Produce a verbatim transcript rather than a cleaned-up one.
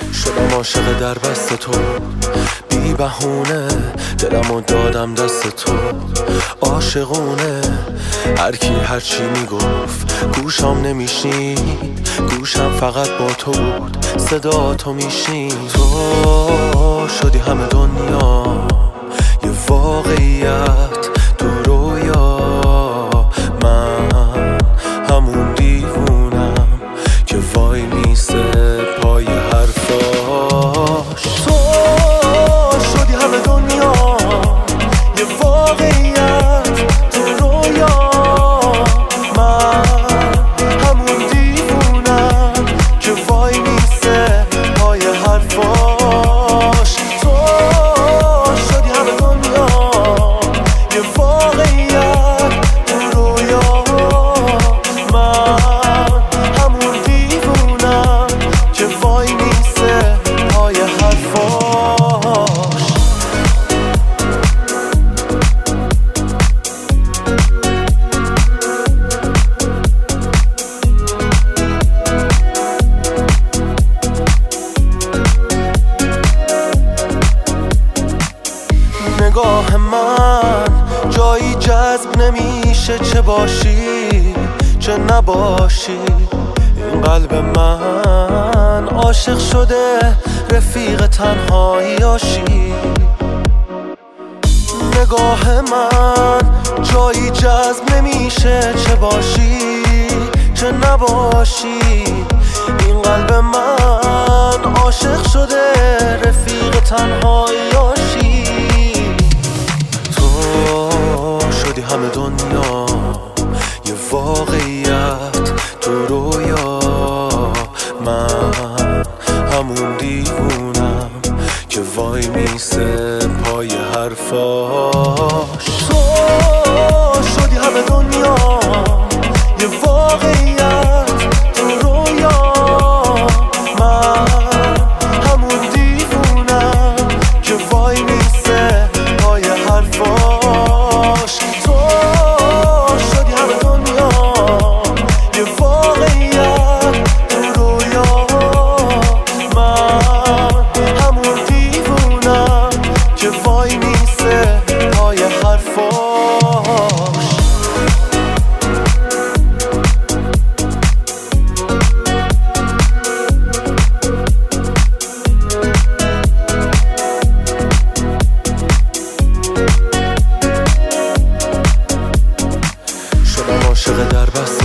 شدم عاشق در بست تو، بی بهونه دلمو دادم دست تو. عاشقونه هر کی هر چی میگفت گوشم نمیشنید، گوشم فقط با تو بود، صدا تو میشنید. تو شدی همه دنیا یه واقعیت تو رویا، من همون دیوونم که وای میسه پای حرفاش. تو شدی همه دنیا یه واقعیت تو رویا، من همون دیوونم که وای میسه پای حرفاش. تو شدی همه دنیا یه واقعیت تو رویا، من همون دیوونم که وای میسه پای حرفاش. نگاه من جایی جذب نمیشه، چه باشی چه نباشی. این قلب من عاشق شده رفیق تنهاییاشی. نگاه من جایی جذب نمیشه، چه باشی چه نباشی. این قلب من عاشق شده رفیق تنهاییاشی. شدی همه دنیا یه واقعیت تو رویا، من همون دیوونم که وای میسه پای حرفاش. تو شدی همه دنیا یه واقعیت تو رویا، من همون دیوونم که وای میسه پای حرفاش. تو شدی همه دنیا یه واقعیت تو رویا، من همون دیوونم که وای میسه پای حرفاش. عاشق در بست